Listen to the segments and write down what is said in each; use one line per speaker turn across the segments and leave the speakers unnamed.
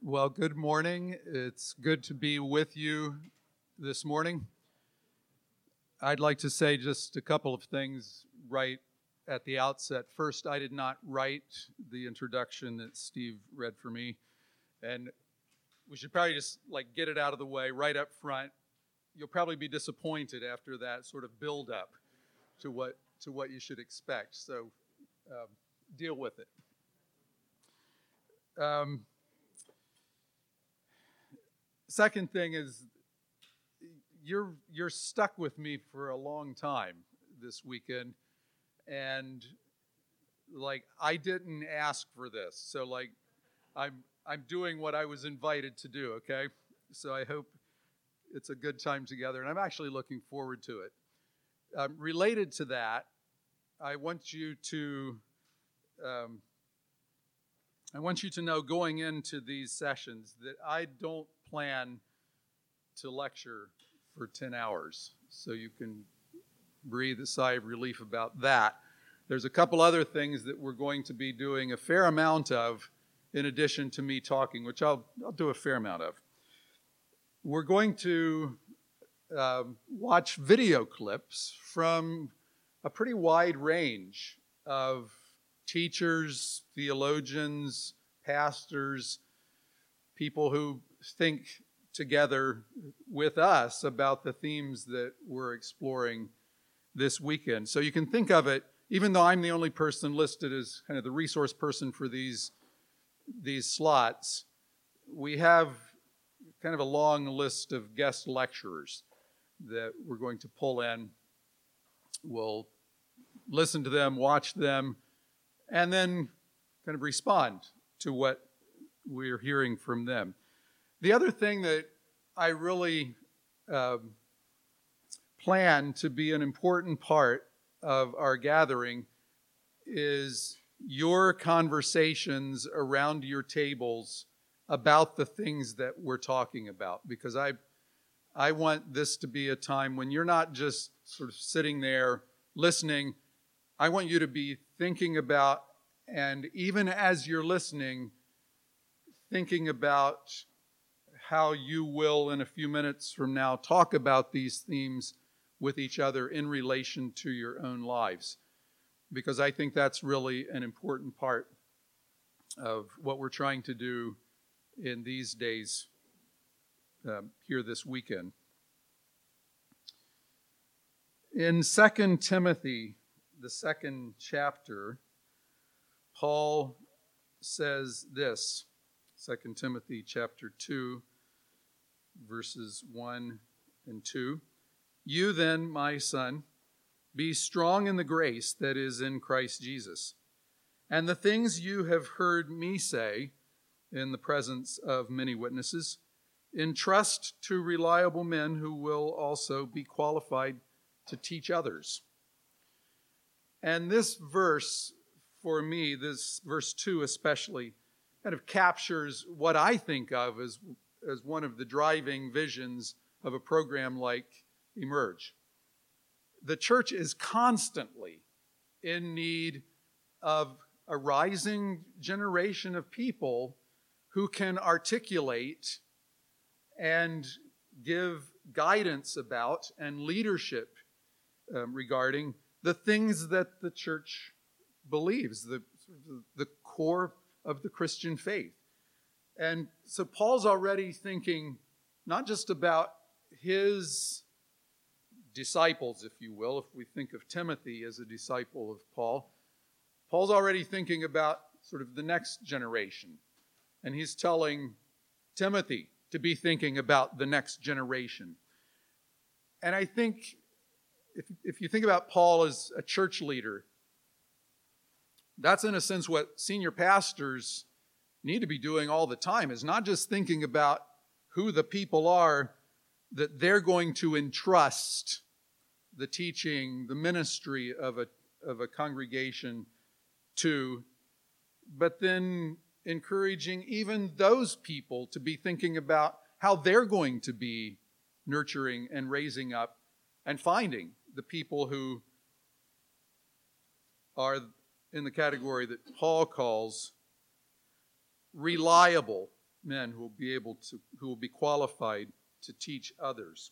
Well, good morning. It's good to be with you this morning. I'd like to say just a couple of things right at the outset. First, I did not write the introduction that Steve read for me, and we should probably just get it out of the way right up front. You'll probably be disappointed after that sort of build up to what you should expect. So deal with it. Second thing is, you're stuck with me for a long time this weekend, and I didn't ask for this, so I'm doing what I was invited to do. Okay, so I hope it's a good time together, and I'm actually looking forward to it. Related to that, I want you to know going into these sessions that I don't plan to lecture for 10 hours, so you can breathe a sigh of relief about that. There's a couple other things that we're going to be doing a fair amount of in addition to me talking, which I'll do a fair amount of. We're going to watch video clips from a pretty wide range of teachers, theologians, pastors, people who think together with us about the themes that we're exploring this weekend. So you can think of it, even though I'm the only person listed as kind of the resource person for these slots, we have kind of a long list of guest lecturers that we're going to pull in. We'll listen to them, watch them, and then kind of respond to what we're hearing from them. The other thing that I really plan to be an important part of our gathering is your conversations around your tables about the things that we're talking about, because I want this to be a time when you're not just sort of sitting there listening. I want you to be thinking about, and even as you're listening, thinking about how you will, in a few minutes from now, talk about these themes with each other in relation to your own lives. Because I think that's really an important part of what we're trying to do in these days here this weekend. In 2 Timothy, the second chapter, Paul says this, 2 Timothy chapter 2, verses 1 and 2. You then, my son, be strong in the grace that is in Christ Jesus. And the things you have heard me say in the presence of many witnesses, entrust to reliable men who will also be qualified to teach others. And this verse, for me, this verse 2 especially, kind of captures what I think of as one of the driving visions of a program like Emerge. The church is constantly in need of a rising generation of people who can articulate and give guidance about and leadership regarding the things that the church believes, the core of the Christian faith. And so Paul's already thinking not just about his disciples, if you will, if we think of Timothy as a disciple of Paul. Paul's already thinking about sort of the next generation. And he's telling Timothy to be thinking about the next generation. And I think if you think about Paul as a church leader, that's in a sense what senior pastors need to be doing all the time, is not just thinking about who the people are that they're going to entrust the teaching, the ministry of a congregation to, but then encouraging even those people to be thinking about how they're going to be nurturing and raising up and finding the people who are in the category that Paul calls reliable men who will be qualified to teach others.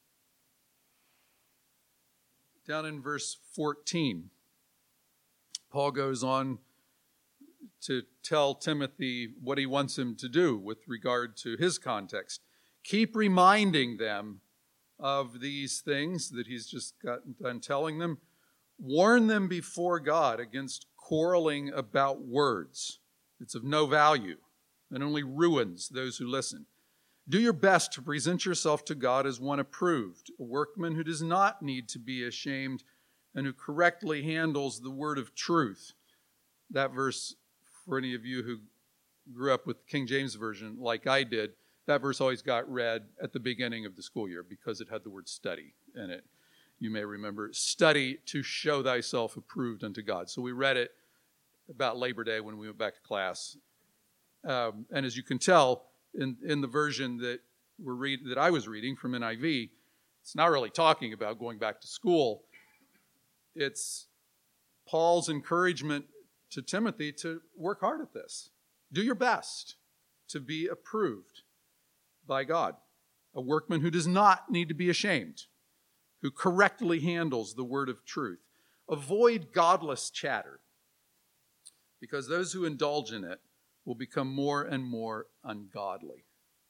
Down in verse 14, Paul goes on to tell Timothy what he wants him to do with regard to his context. Keep reminding them of these things that he's just gotten done telling them. Warn them before God against quarreling about words. It's of no value and only ruins those who listen. Do your best to present yourself to God as one approved, a workman who does not need to be ashamed and who correctly handles the word of truth. That verse, for any of you who grew up with the King James Version like I did, that verse always got read at the beginning of the school year because it had the word study in it. You may remember, study to show thyself approved unto God. So we read it about Labor Day when we went back to class. And as you can tell, in the version that I was reading from NIV, it's not really talking about going back to school. It's Paul's encouragement to Timothy to work hard at this. Do your best to be approved by God, a workman who does not need to be ashamed, who correctly handles the word of truth. Avoid godless chatter, because those who indulge in it will become more and more ungodly.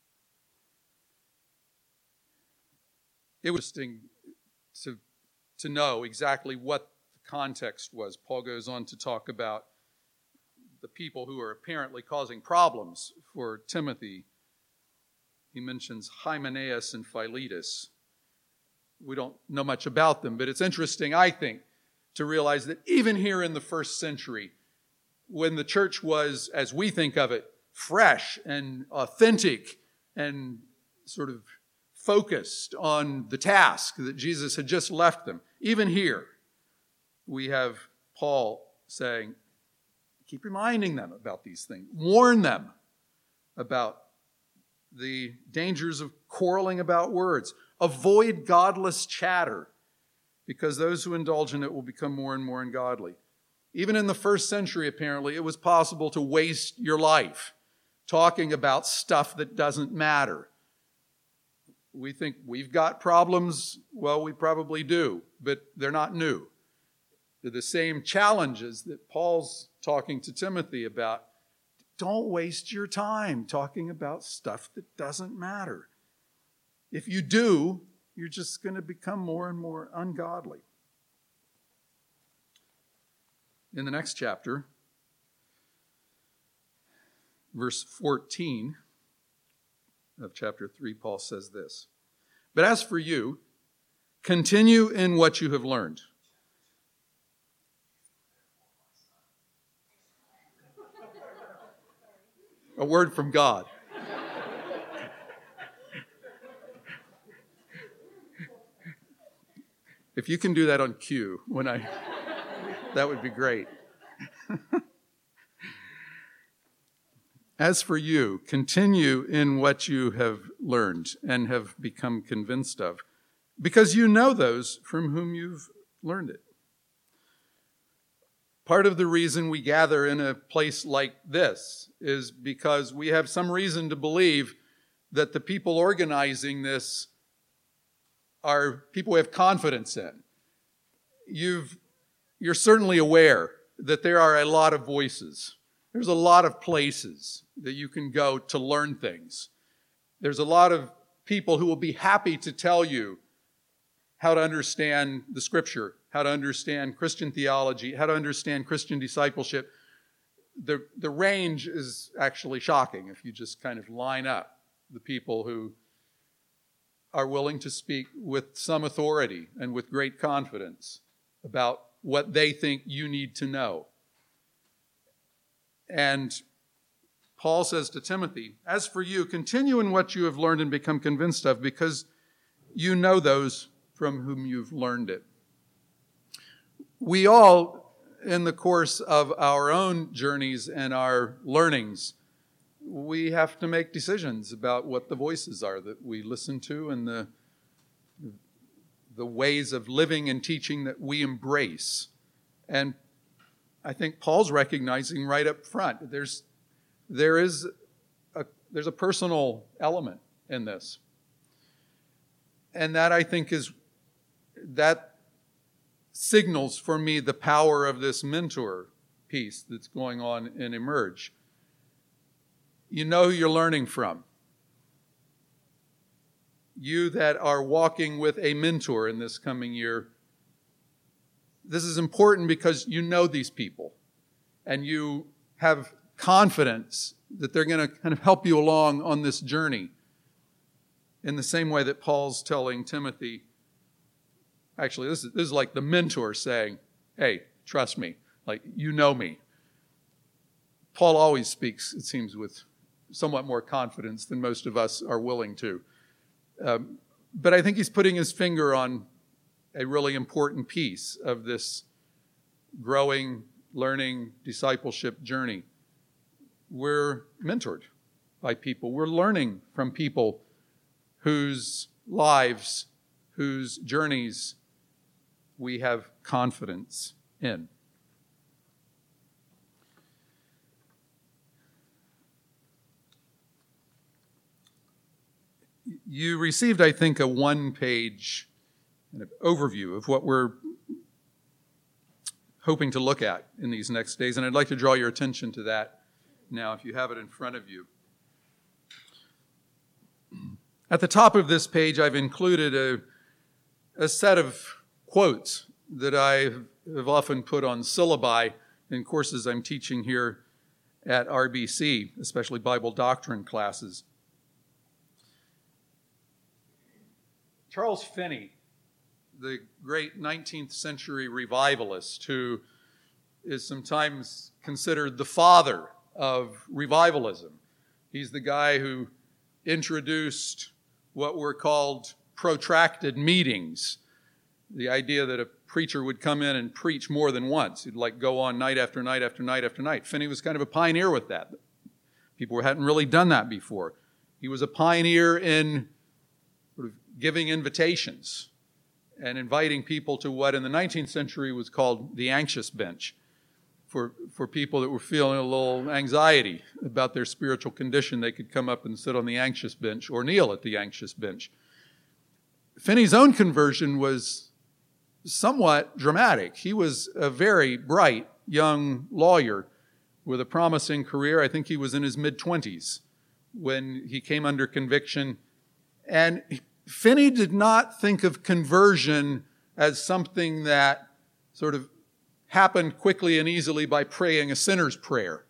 It was interesting to know exactly what the context was. Paul goes on to talk about the people who are apparently causing problems for Timothy. He mentions Hymenaeus and Philetus. We don't know much about them, but it's interesting, I think, to realize that even here in the first century, when the church was, as we think of it, fresh and authentic and sort of focused on the task that Jesus had just left them, even here, we have Paul saying, keep reminding them about these things. Warn them about the dangers of quarreling about words. Avoid godless chatter, because those who indulge in it will become more and more ungodly. Even in the first century, apparently, it was possible to waste your life talking about stuff that doesn't matter. We think we've got problems. Well, we probably do, but they're not new. They're the same challenges that Paul's talking to Timothy about. Don't waste your time talking about stuff that doesn't matter. If you do, you're just going to become more and more ungodly. In the next chapter, verse 14 of chapter 3, Paul says this, "But as for you, continue in what you have learned." A word from God. If you can do that on cue, that would be great. As for you, continue in what you have learned and have become convinced of, because you know those from whom you've learned it. Part of the reason we gather in a place like this is because we have some reason to believe that the people organizing this are people we have confidence in. You're certainly aware that there are a lot of voices. There's a lot of places that you can go to learn things. There's a lot of people who will be happy to tell you how to understand the Scripture, how to understand Christian theology, how to understand Christian discipleship. The range is actually shocking if you just kind of line up the people who are willing to speak with some authority and with great confidence about what they think you need to know. And Paul says to Timothy, as for you, continue in what you have learned and become convinced of, because you know those from whom you've learned it. We all, in the course of our own journeys and our learnings, we have to make decisions about what the voices are that we listen to and the ways of living and teaching that we embrace. And I think Paul's recognizing right up front, there is there's a personal element in this. And that, I think, that signals for me the power of this mentor piece that's going on in Emerge. You know who you're learning from. You that are walking with a mentor in this coming year, this is important because you know these people and you have confidence that they're going to kind of help you along on this journey in the same way that Paul's telling Timothy. Actually, this is like the mentor saying, hey, trust me, like you know me. Paul always speaks, it seems, with somewhat more confidence than most of us are willing to. But I think he's putting his finger on a really important piece of this growing, learning, discipleship journey. We're mentored by people. We're learning from people whose lives, whose journeys we have confidence in. You received, I think, a one-page kind of overview of what we're hoping to look at in these next days, and I'd like to draw your attention to that now, if you have it in front of you. At the top of this page, I've included a set of quotes that I have often put on syllabi in courses I'm teaching here at RBC, especially Bible doctrine classes. Charles Finney, the great 19th century revivalist who is sometimes considered the father of revivalism. He's the guy who introduced what were called protracted meetings, the idea that a preacher would come in and preach more than once. He'd like go on night after night after night after night. Finney was kind of a pioneer with that. People hadn't really done that before. He was a pioneer in sort of giving invitations and inviting people to what in the 19th century was called the anxious bench, for people that were feeling a little anxiety about their spiritual condition. They could come up and sit on the anxious bench or kneel at the anxious bench. Finney's own conversion was somewhat dramatic. He was a very bright young lawyer with a promising career. I think he was in his mid-20s when he came under conviction. And Finney did not think of conversion as something that sort of happened quickly and easily by praying a sinner's prayer.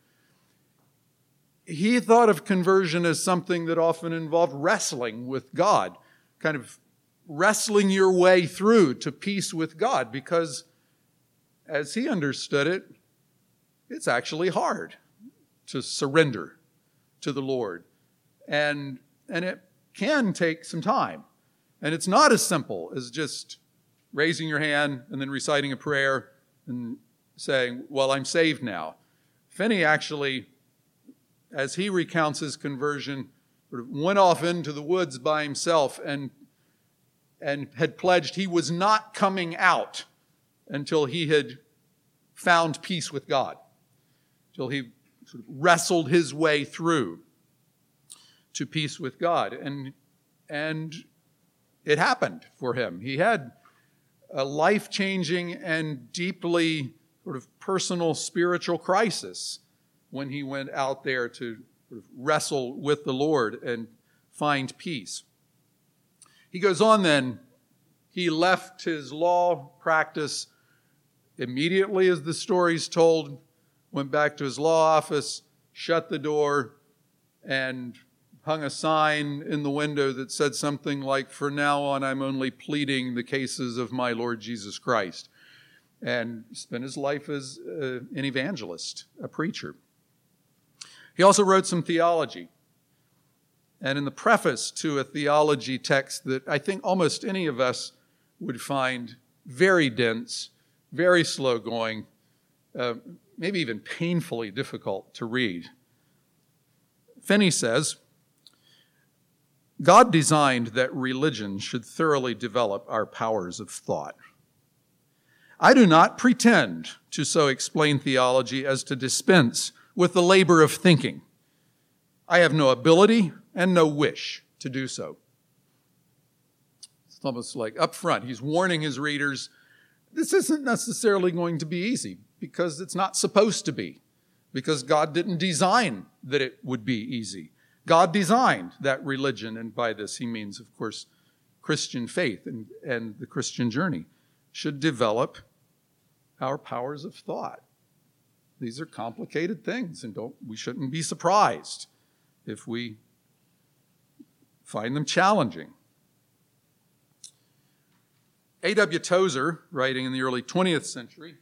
He thought of conversion as something that often involved wrestling with God, kind of wrestling your way through to peace with God, because as he understood it, it's actually hard to surrender to the Lord. And it can take some time. And it's not as simple as just raising your hand and then reciting a prayer and saying, well, I'm saved now. Finney actually, as he recounts his conversion, sort of went off into the woods by himself and had pledged he was not coming out until he had found peace with God, until he sort of wrestled his way through to peace with God. And it happened for him. He had a life-changing and deeply sort of personal spiritual crisis when he went out there to sort of wrestle with the Lord and find peace. He goes on then, he left his law practice immediately as the story's told, went back to his law office, shut the door, and hung a sign in the window that said something like, "For now on, I'm only pleading the cases of my Lord Jesus Christ," and spent his life as an evangelist, a preacher. He also wrote some theology. And in the preface to a theology text that I think almost any of us would find very dense, very slow going, maybe even painfully difficult to read, Finney says, God designed that religion should thoroughly develop our powers of thought. I do not pretend to so explain theology as to dispense with the labor of thinking. I have no ability and no wish to do so. It's almost like up front, he's warning his readers, this isn't necessarily going to be easy because it's not supposed to be, because God didn't design that it would be easy. God designed that religion, and by this he means, of course, Christian faith and the Christian journey should develop our powers of thought. These are complicated things, and we shouldn't be surprised if we find them challenging. A.W. Tozer, writing in the early 20th century,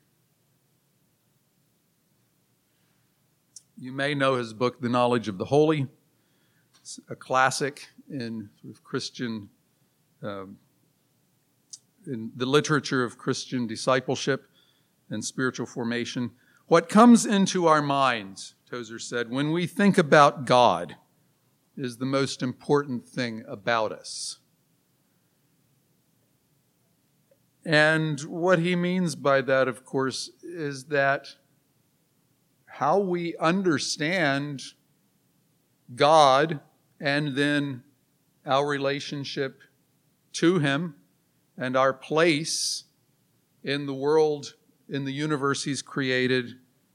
you may know his book, The Knowledge of the Holy. It's a classic in sort of Christian, in the literature of Christian discipleship and spiritual formation. What comes into our minds, Tozer said, when we think about God is the most important thing about us. And what he means by that, of course, is that how we understand God and then our relationship to him and our place in the world, in the universe he's created,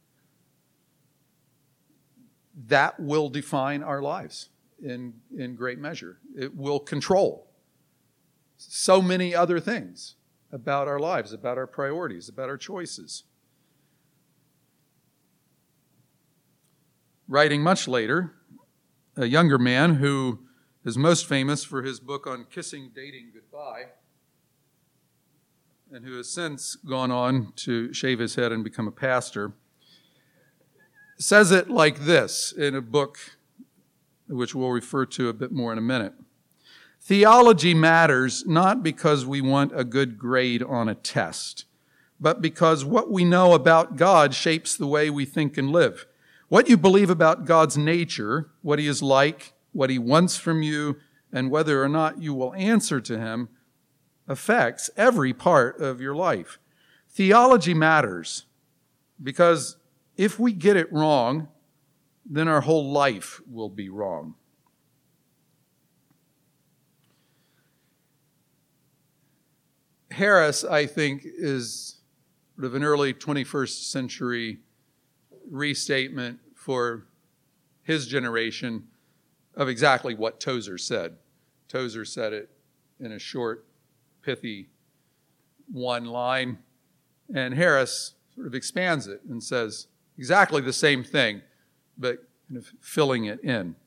that will define our lives in great measure. It will control so many other things about our lives, about our priorities, about our choices. Writing much later, a younger man who is most famous for his book on kissing, dating, goodbye, and who has since gone on to shave his head and become a pastor, says it like this in a book which we'll refer to a bit more in a minute. Theology matters not because we want a good grade on a test, but because what we know about God shapes the way we think and live. What you believe about God's nature, what he is like, what he wants from you, and whether or not you will answer to him affects every part of your life. Theology matters because if we get it wrong, then our whole life will be wrong. Harris, I think, is sort of an early 21st century restatement for his generation of exactly what Tozer said. Tozer said it in a short, pithy one line, and Harris sort of expands it and says exactly the same thing, but kind of filling it in.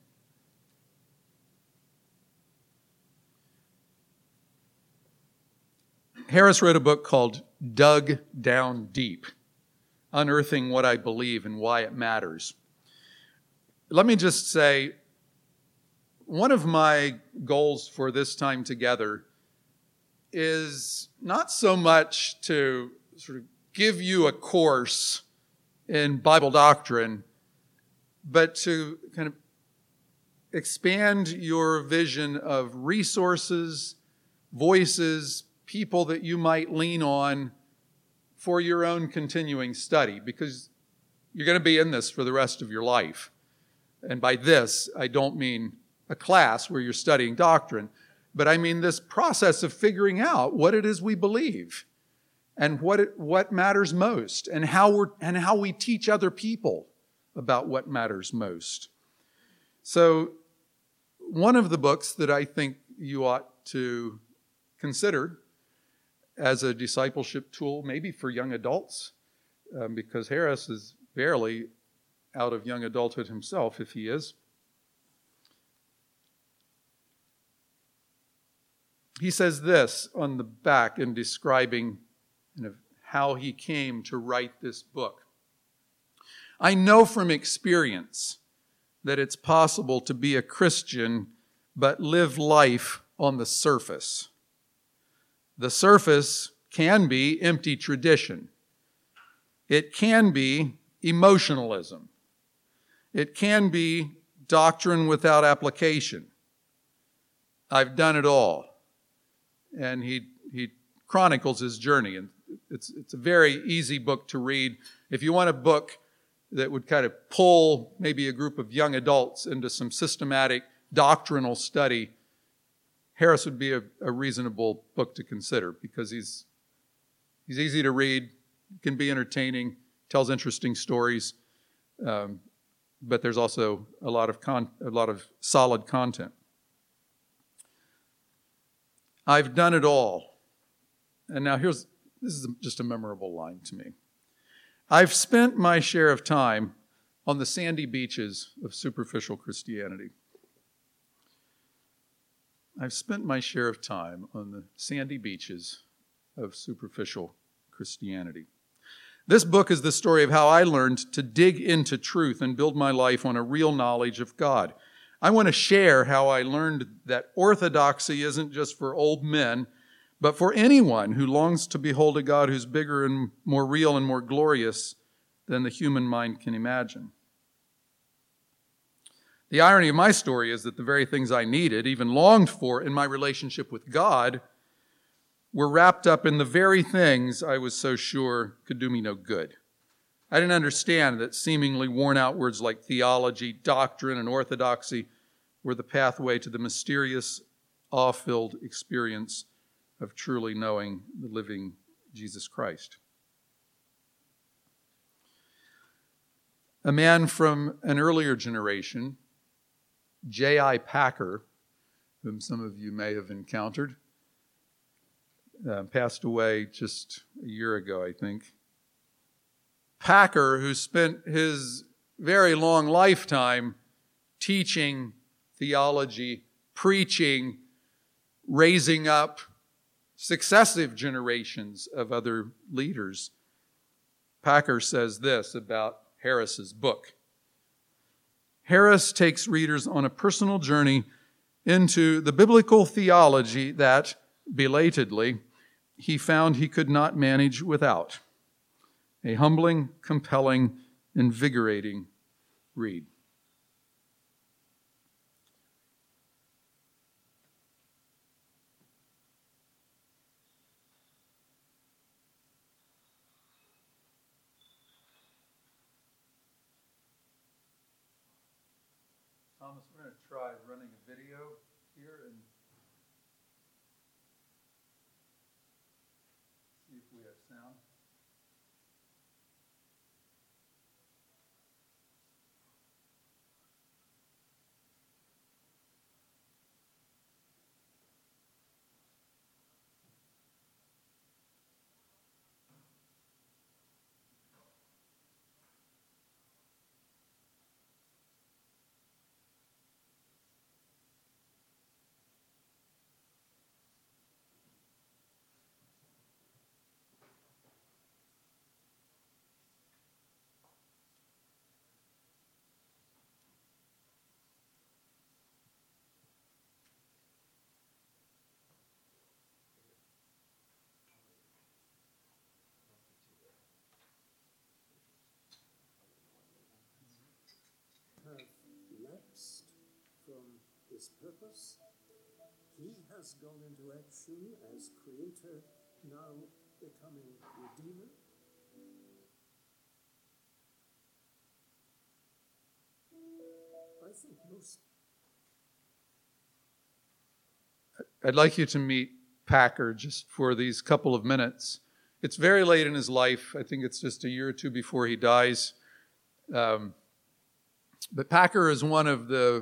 Harris wrote a book called Dug Down Deep, Unearthing What I Believe and Why It Matters. Let me just say, one of my goals for this time together is not so much to sort of give you a course in Bible doctrine, but to kind of expand your vision of resources, voices, people that you might lean on for your own continuing study, because you're going to be in this for the rest of your life. And by this, I don't mean a class where you're studying doctrine, but I mean this process of figuring out what it is we believe and what matters most, and how we teach other people about what matters most. So one of the books that I think you ought to consider as a discipleship tool, maybe for young adults, because Harris is barely out of young adulthood himself, if he is. He says this on the back in describing how he came to write this book. I know from experience that it's possible to be a Christian but live life on the surface. The surface can be empty tradition. It can be emotionalism. It can be doctrine without application. I've done it all. And he chronicles his journey, and it's a very easy book to read. If you want a book that would kind of pull maybe a group of young adults into some systematic doctrinal study, Harris would be a reasonable book to consider, because he's easy to read, can be entertaining, tells interesting stories, but there's also a lot of solid content. I've done it all. And now this is just a memorable line to me. I've spent my share of time on the sandy beaches of superficial Christianity. I've spent my share of time on the sandy beaches of superficial Christianity. This book is the story of how I learned to dig into truth and build my life on a real knowledge of God. I want to share how I learned that orthodoxy isn't just for old men, but for anyone who longs to behold a God who's bigger and more real and more glorious than the human mind can imagine. The irony of my story is that the very things I needed, even longed for in my relationship with God, were wrapped up in the very things I was so sure could do me no good. I didn't understand that seemingly worn-out words like theology, doctrine, and orthodoxy were the pathway to the mysterious, awe-filled experience of truly knowing the living Jesus Christ. A man from an earlier generation, J.I. Packer, whom some of you may have encountered, passed away just a year ago, I think. Packer, who spent his very long lifetime teaching theology, preaching, raising up successive generations of other leaders. Packer says this about Harris's book. Harris takes readers on a personal journey into the biblical theology that, belatedly, he found he could not manage without. A humbling, compelling, invigorating read. Thomas, we're going to try running a video here and see if we have sound.
Lapsed from his purpose. He has gone into action as creator, now becoming redeemer. I think most...
I'd like you to meet Packer just for these couple of minutes. It's very late in his life. I think it's just a year or two before he dies. But Packer is one of the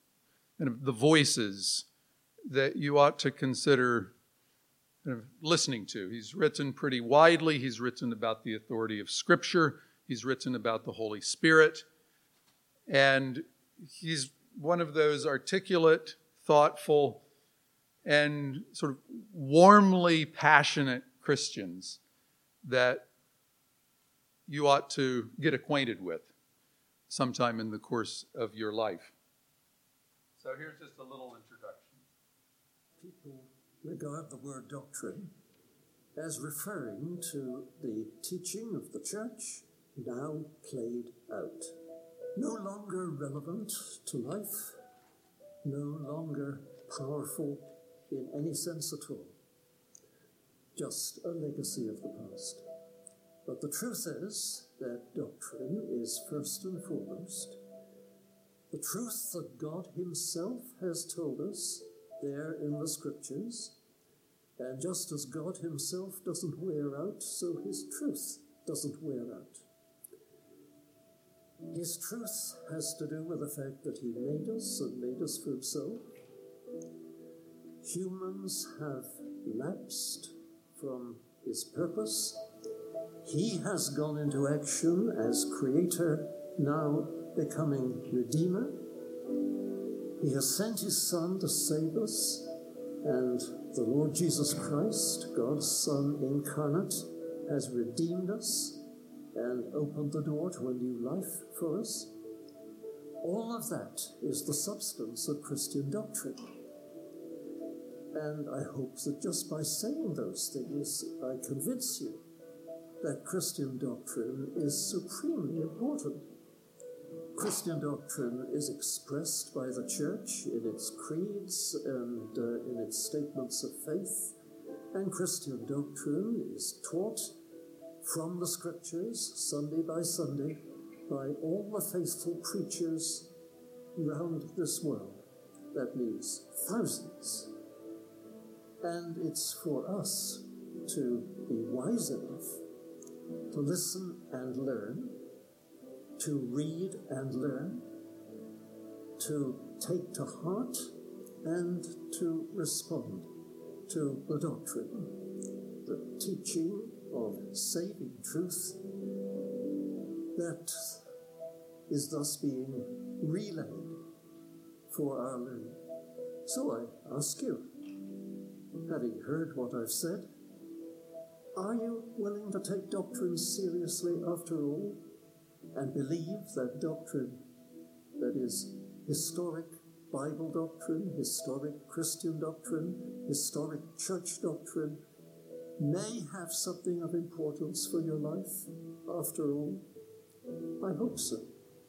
voices that you ought to consider listening to. He's written pretty widely. He's written about the authority of Scripture. He's written about the Holy Spirit. And he's one of those articulate, thoughtful, and sort of warmly passionate Christians that you ought to get acquainted with sometime in the course of your life. So here's just a little introduction.
People regard the word doctrine as referring to the teaching of the church now played out. No longer relevant to life, no longer powerful in any sense at all. Just a legacy of the past. But the truth is that doctrine is first and foremost the truth that God himself has told us there in the scriptures. And just as God himself doesn't wear out, so his truth doesn't wear out. His truth has to do with the fact that he made us and made us for himself. Humans have lapsed from his purpose. He has gone into action as creator, now becoming redeemer. He has sent his Son to save us, and the Lord Jesus Christ, God's Son incarnate, has redeemed us and opened the door to a new life for us. All of that is the substance of Christian doctrine. And I hope that just by saying those things, I convince you that Christian doctrine is supremely important. Christian doctrine is expressed by the church in its creeds and in its statements of faith, and Christian doctrine is taught from the scriptures, Sunday by Sunday, by all the faithful preachers around this world. That means thousands. And it's for us to be wise enough to listen and learn, to read and learn, to take to heart and to respond to the doctrine, the teaching of saving truth that is thus being relayed for our learning. So I ask you, having heard what I've said, are you willing to take doctrine seriously after all and believe that doctrine that is historic Bible doctrine, historic Christian doctrine, historic church doctrine may have something of importance for your life after all? I hope so.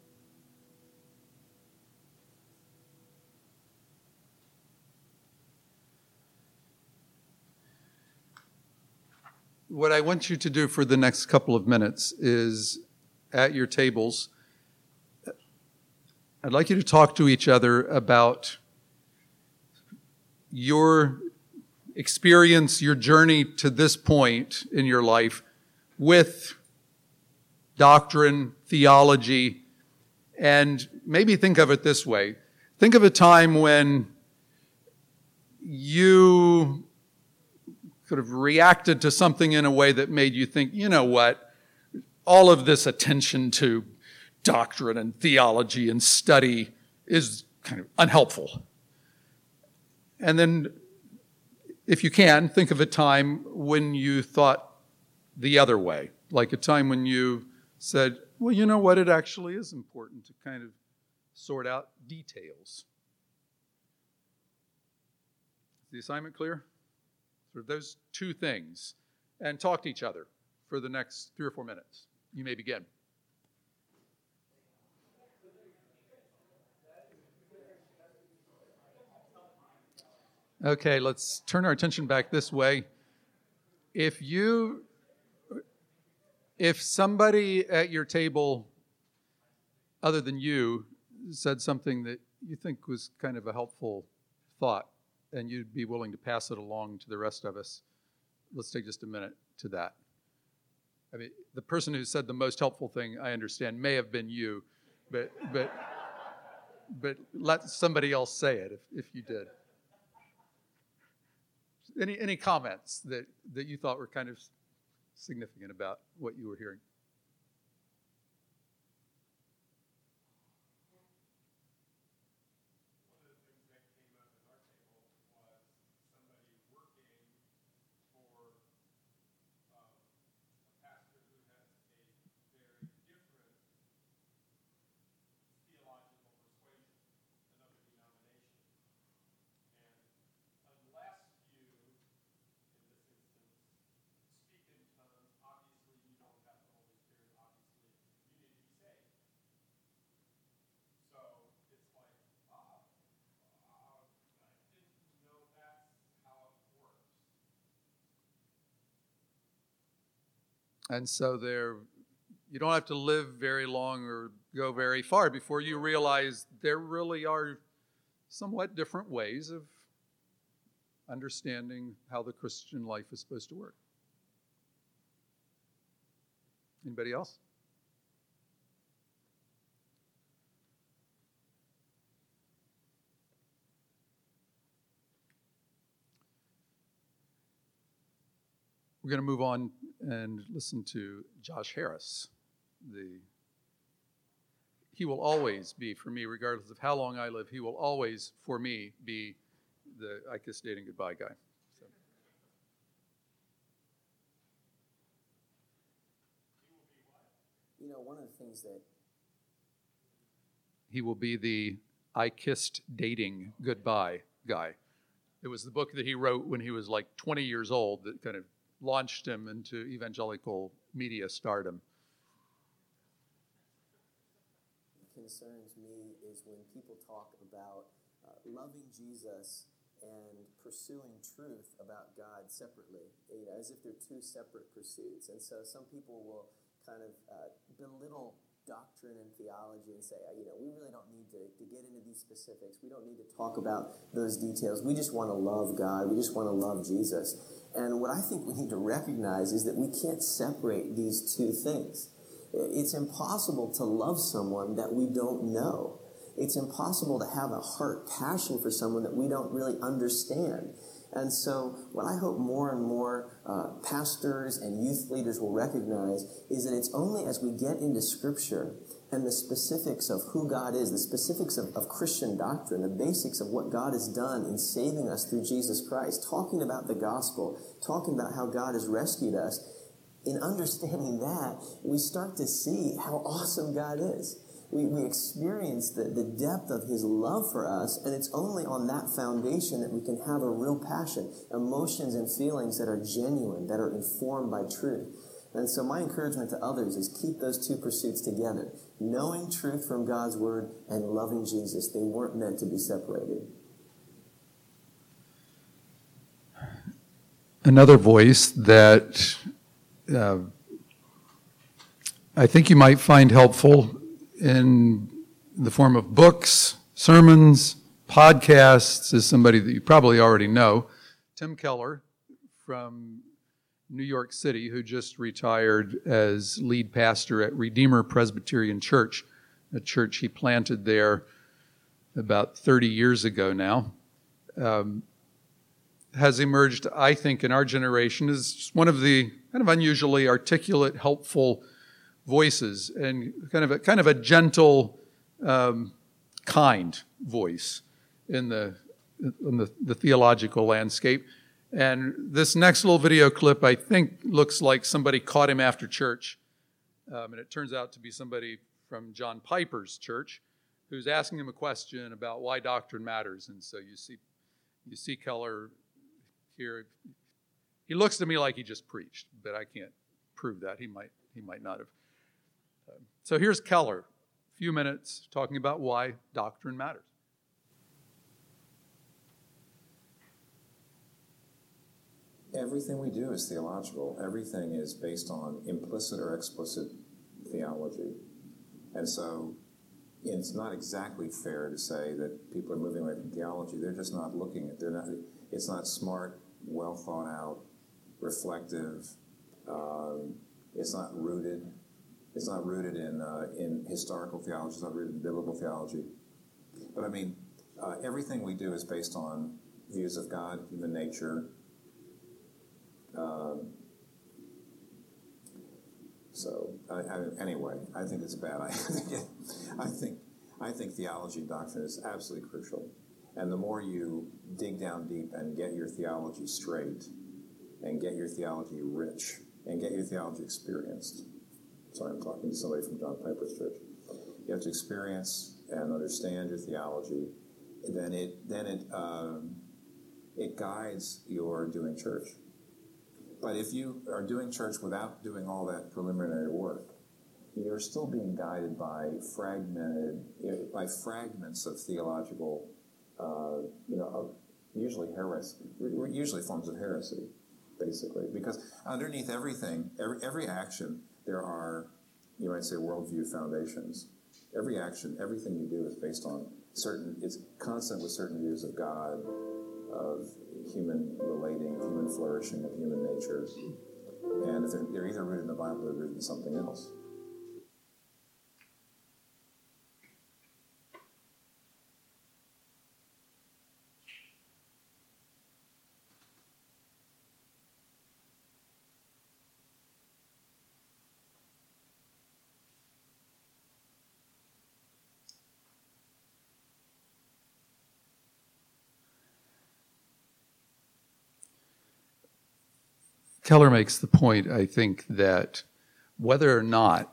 What I want you to do for the next couple of minutes is, at your tables, I'd like you to talk to each other about your experience, your journey to this point in your life with doctrine, theology, and maybe think of it this way. Think of a time when you sort of reacted to something in a way that made you think, you know what, all of this attention to doctrine and theology and study is kind of unhelpful. And then, if you can, think of a time when you thought the other way, like a time when you said, well, you know what, it actually is important to kind of sort out details. Is the assignment clear? Sort of those two things, and talk to each other for the next 3 or 4 minutes. You may begin. Okay, let's turn our attention back this way. If somebody at your table other than you said something that you think was kind of a helpful thought, and you'd be willing to pass it along to the rest of us, let's take just a minute to that. I mean, the person who said the most helpful thing, I understand, may have been you, but let somebody else say it if you did. Any comments that you thought were kind of significant about what you were hearing? And so there You don't have to live very long or go very far before you realize there really are somewhat different ways of understanding how the Christian life is supposed to work. Anybody else? We're going to move on and listen to Josh Harris. He will always be, for me, regardless of how long I live, he will always, for me, be the I Kiss Dating Goodbye guy. So.
You know, one of the things that...
He will be the I Kissed Dating Goodbye guy. It was the book that he wrote when he was like 20 years old that kind of launched him into evangelical media stardom.
Concerns me is when people talk about loving Jesus and pursuing truth about God separately, as if they're two separate pursuits. And so some people will kind of belittle doctrine and theology and say, we really don't need to get into these specifics. We don't need to talk about those details. We just want to love God. We just want to love Jesus. And what I think we need to recognize is that we can't separate these two things. It's impossible to love someone that we don't know. It's impossible to have a heart passion for someone that we don't really understand. And so what I hope more and more pastors and youth leaders will recognize is that it's only as we get into Scripture and the specifics of who God is, the specifics of Christian doctrine, the basics of what God has done in saving us through Jesus Christ, talking about the gospel, talking about how God has rescued us. In understanding that, we start to see how awesome God is. We experience the depth of His love for us, and it's only on that foundation that we can have a real passion, emotions and feelings that are genuine, that are informed by truth. And so my encouragement to others is keep those two pursuits together. Knowing truth from God's Word and loving Jesus. They weren't meant to be separated.
Another voice that I think you might find helpful in the form of books, sermons, podcasts is somebody that you probably already know, Tim Keller from New York City, who just retired as lead pastor at Redeemer Presbyterian Church, a church he planted there about 30 years ago now. Has emerged, I think, in our generation as one of the kind of unusually articulate, helpful voices, and kind of a gentle, kind voice in the theological landscape. And this next little video clip, I think, looks like somebody caught him after church, and it turns out to be somebody from John Piper's church who's asking him a question about why doctrine matters. And so you see Keller here. He looks to me like he just preached, but I can't prove that. He might not have. So here's Keller, a few minutes talking about why doctrine matters.
Everything we do is theological. Everything is based on implicit or explicit theology. And so it's not exactly fair to say that people are moving away from theology. They're just not looking at it. It's not smart, well thought out, reflective. It's not rooted. It's not rooted in historical theology. It's not rooted in biblical theology. But I mean, everything we do is based on views of God, human nature. Anyway, I think it's bad. I think theology and doctrine is absolutely crucial. And the more you dig down deep and get your theology straight, and get your theology rich, and get your theology experienced. Sorry, I'm talking to somebody from John Piper's church. You have to experience and understand your theology. Then it guides your doing church. But if you are doing church without doing all that preliminary work, you're still being guided by fragments of theological, usually forms of heresy, basically. Because underneath everything, every action, there are you might say, worldview foundations. Every action, everything you do is based on it's consonant with certain views of God, of human relating, of human flourishing, of human nature. And if they're either rooted in the Bible or rooted in something else.
Keller makes the point, I think, that whether or not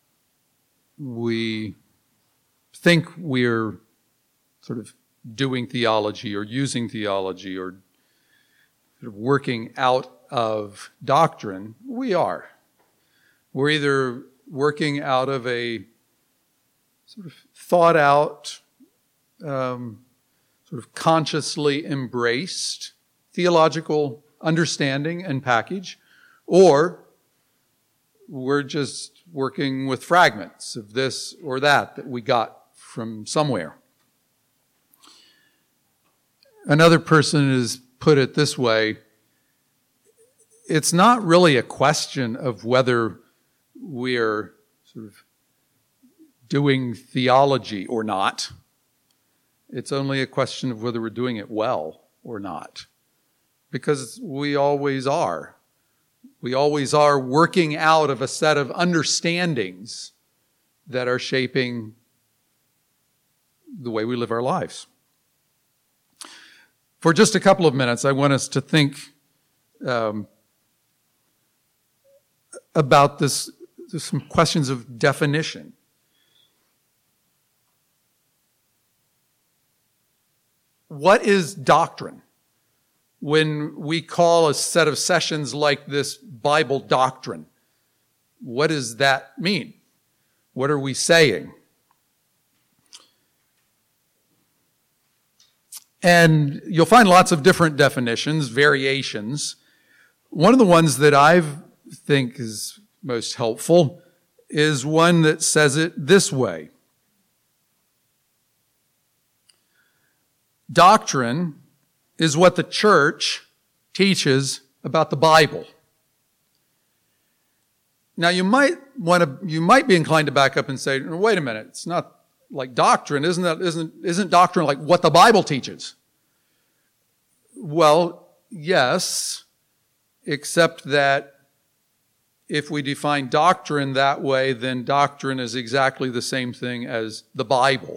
we think we're sort of doing theology or using theology or sort of working out of doctrine, we are. We're either working out of a sort of thought out, sort of consciously embraced theological understanding and package, or we're just working with fragments of this or that we got from somewhere. Another person has put it this way: it's not really a question of whether we're sort of doing theology or not. It's only a question of whether we're doing it well or not. Because we always are. We always are working out of a set of understandings that are shaping the way we live our lives. For just a couple of minutes, I want us to think about this. There's some questions of definition. What is doctrine? When we call a set of sessions like this Bible doctrine, what does that mean? What are we saying? And you'll find lots of different definitions, variations. One of the ones that I think is most helpful is one that says it this way. Doctrine is what the church teaches about the Bible. Now you might be inclined to back up and say, wait a minute, it's not like doctrine, isn't doctrine like what the Bible teaches? Well, yes, except that if we define doctrine that way, then doctrine is exactly the same thing as the Bible.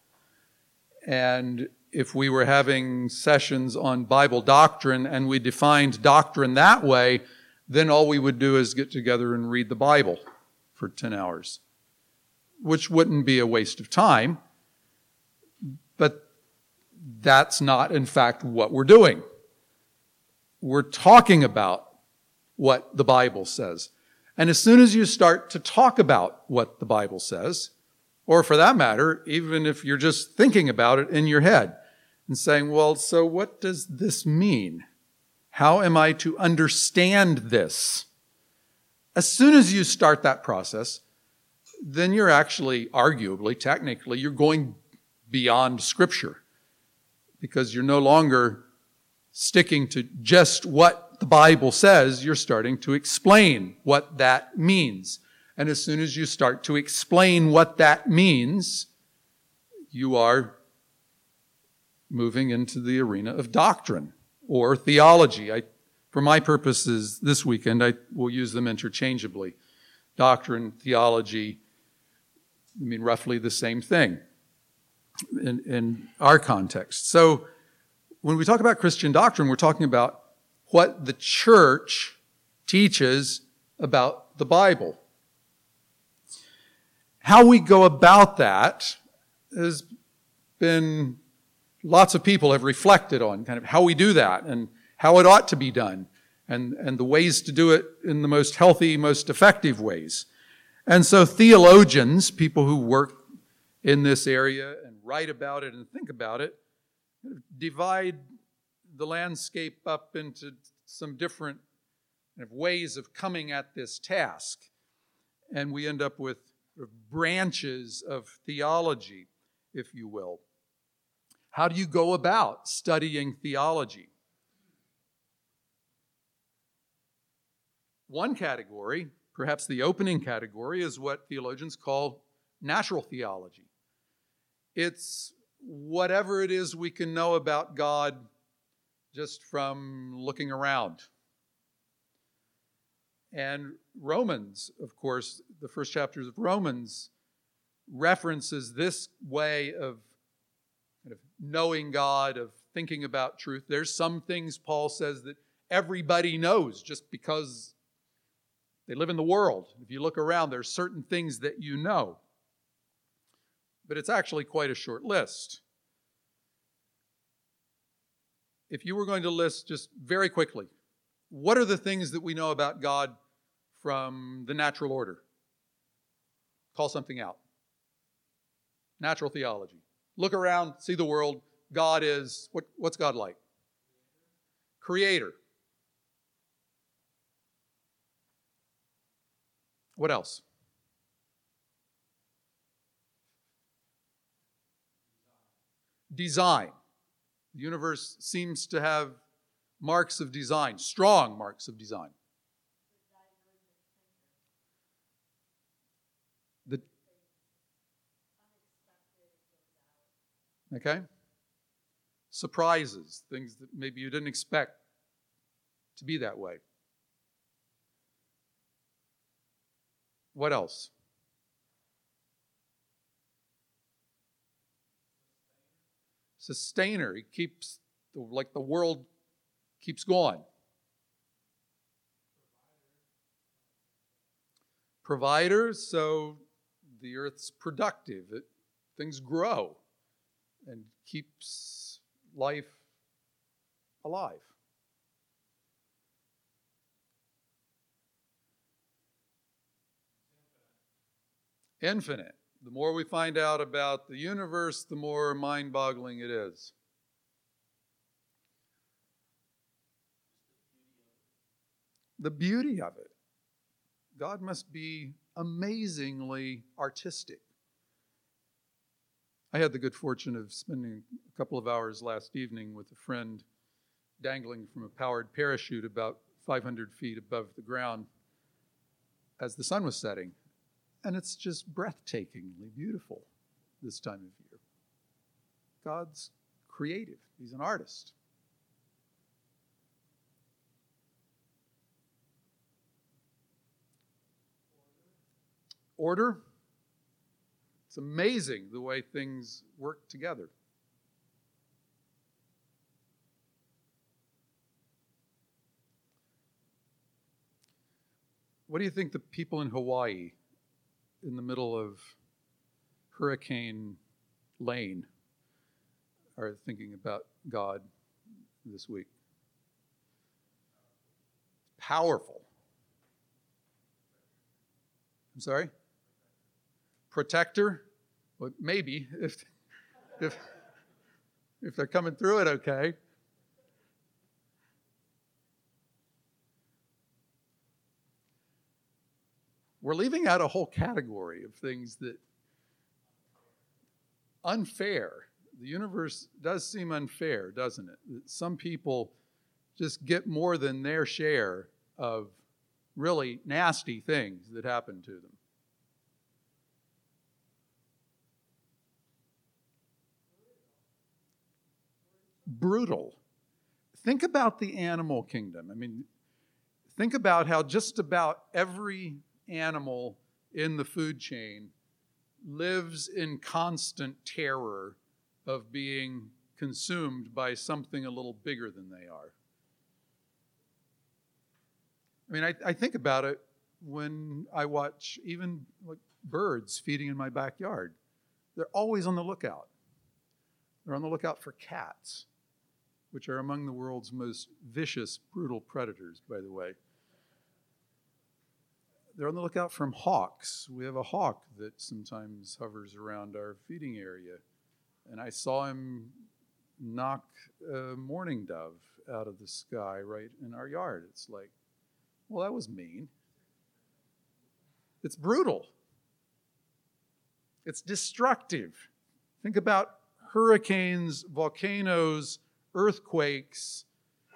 And if we were having sessions on Bible doctrine and we defined doctrine that way, then all we would do is get together and read the Bible for 10 hours, which wouldn't be a waste of time. But that's not, in fact, what we're doing. We're talking about what the Bible says. And as soon as you start to talk about what the Bible says, or for that matter, even if you're just thinking about it in your head, and saying, well, so what does this mean? How am I to understand this? As soon as you start that process, then you're actually, arguably, technically, you're going beyond Scripture. Because you're no longer sticking to just what the Bible says, you're starting to explain what that means. And as soon as you start to explain what that means, you are moving into the arena of doctrine or theology. For my purposes this weekend, I will use them interchangeably. Doctrine, theology, roughly the same thing in our context. So when we talk about Christian doctrine, we're talking about what the church teaches about the Bible. How we go about that has been, lots of people have reflected on kind of how we do that and how it ought to be done and the ways to do it in the most healthy, most effective ways. And so theologians, people who work in this area and write about it and think about it, divide the landscape up into some different kind of ways of coming at this task. and we end up with branches of theology, if you will. How do you go about studying theology? One category, perhaps the opening category, is what theologians call natural theology. It's whatever it is we can know about God just from looking around. And Romans, of course, the first chapters of Romans references this way of kind of knowing God, of thinking about truth. There's some things Paul says that everybody knows just because they live in the world. If you look around, there's certain things that you know. But it's actually quite a short list. If you were going to list just very quickly, what are the things that we know about God from the natural order? Call something out. Natural theology. Look around, see the world. God is, what's God like? Creator. What else? Design. The universe seems to have marks of design, strong marks of design. Okay? Surprises, things that maybe you didn't expect to be that way. What else? Sustainer. He keeps, like the world keeps going. Provider, so the earth's productive. Things grow and keeps life alive. Infinite. The more we find out about the universe, the more mind-boggling it is. The beauty of it. God must be amazingly artistic. I had the good fortune of spending a couple of hours last evening with a friend dangling from a powered parachute about 500 feet above the ground as the sun was setting. And it's just breathtakingly beautiful this time of year. God's creative. He's an artist. Order. It's amazing the way things work together. What do you think the people in Hawaii, in the middle of Hurricane Lane, are thinking about God this week? Powerful. I'm sorry? Protector? Well, maybe, if they're coming through it okay. We're leaving out a whole category of things that unfair. The universe does seem unfair, doesn't it? That some people just get more than their share of really nasty things that happen to them. Brutal. Think about the animal kingdom. I mean, think about how just about every animal in the food chain lives in constant terror of being consumed by something a little bigger than they are. I mean, I think about it when I watch even like birds feeding in my backyard. They're always on the lookout. They're on the lookout for cats, which are among the world's most vicious, brutal predators, by the way. They're on the lookout for hawks. We have a hawk that sometimes hovers around our feeding area. And I saw him knock a mourning dove out of the sky right in our yard. It's like, well, that was mean. It's brutal. It's destructive. Think about hurricanes, volcanoes, earthquakes.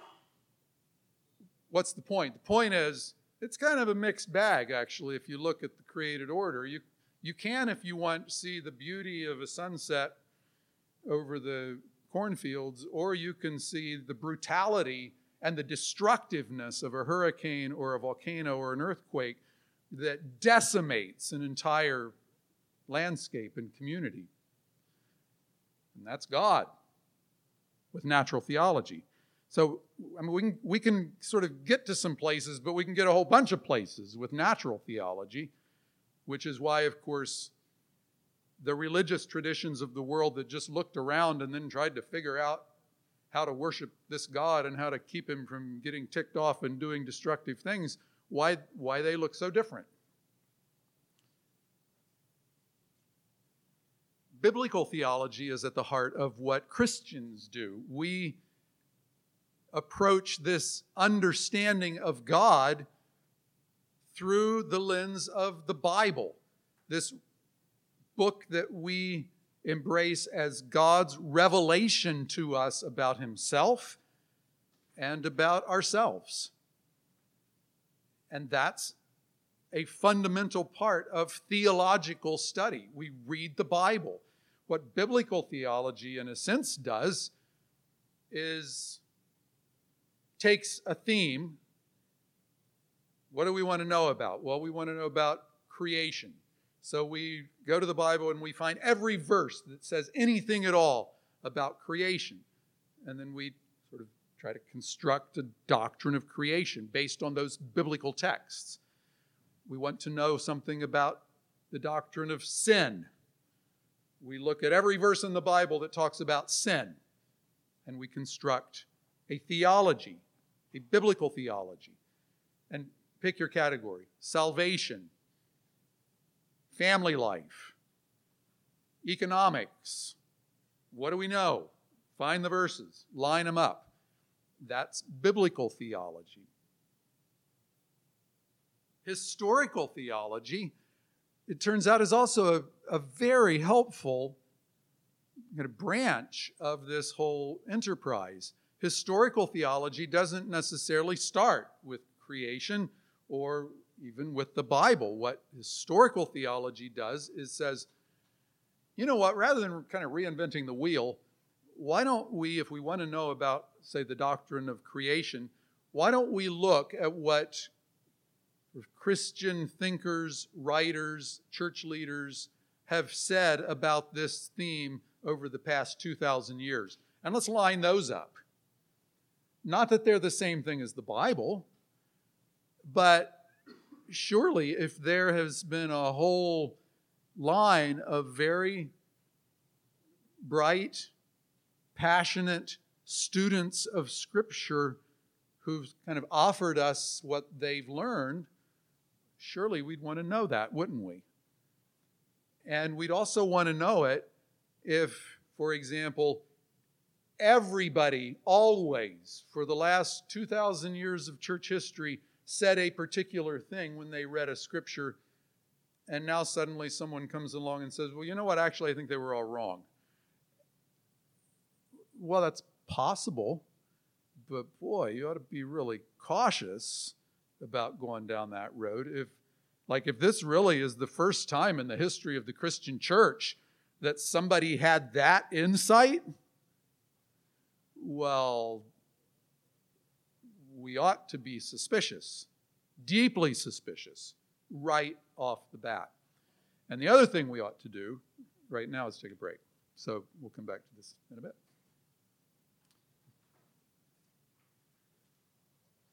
What's the point? The point is, it's kind of a mixed bag, actually, if you look at the created order. You can, if you want, see the beauty of a sunset over the cornfields, or you can see the brutality and the destructiveness of a hurricane or a volcano or an earthquake that decimates an entire landscape and community. And that's God with natural theology. So, I mean, we can sort of get to some places, but we can get a whole bunch of places with natural theology, which is why, of course, the religious traditions of the world that just looked around and then tried to figure out how to worship this God and how to keep him from getting ticked off and doing destructive things, why they look so different. Biblical theology is at the heart of what Christians do. We approach this understanding of God through the lens of the Bible, this book that we embrace as God's revelation to us about himself and about ourselves. And that's a fundamental part of theological study. We read the Bible. What biblical theology, in a sense, does is takes a theme. What do we want to know about? Well, we want to know about creation. So we go to the Bible and we find every verse that says anything at all about creation. And then we sort of try to construct a doctrine of creation based on those biblical texts. We want to know something about the doctrine of sin. We look at every verse in the Bible that talks about sin, and we construct a theology, a biblical theology. And pick your category: salvation, family life, economics. What do we know? Find the verses, line them up. That's biblical theology. Historical theology, it turns out, is also a very helpful branch of this whole enterprise. Historical theology doesn't necessarily start with creation or even with the Bible. What historical theology does is says, you know what, rather than kind of reinventing the wheel, why don't we, if we want to know about, say, the doctrine of creation, why don't we look at what Christian thinkers, writers, church leaders have said about this theme over the past 2,000 years? And let's line those up. Not that they're the same thing as the Bible, but surely if there has been a whole line of very bright, passionate students of Scripture who've kind of offered us what they've learned, surely we'd want to know that, wouldn't we? And we'd also want to know it if, for example, everybody always, for the last 2,000 years of church history, said a particular thing when they read a scripture, and now suddenly someone comes along and says, well, you know what, actually I think they were all wrong. Well, that's possible, but boy, you ought to be really cautious about going down that road. If this really is the first time in the history of the Christian church that somebody had that insight, well, we ought to be suspicious, deeply suspicious, right off the bat. And the other thing we ought to do right now is take a break. So we'll come back to this in a bit.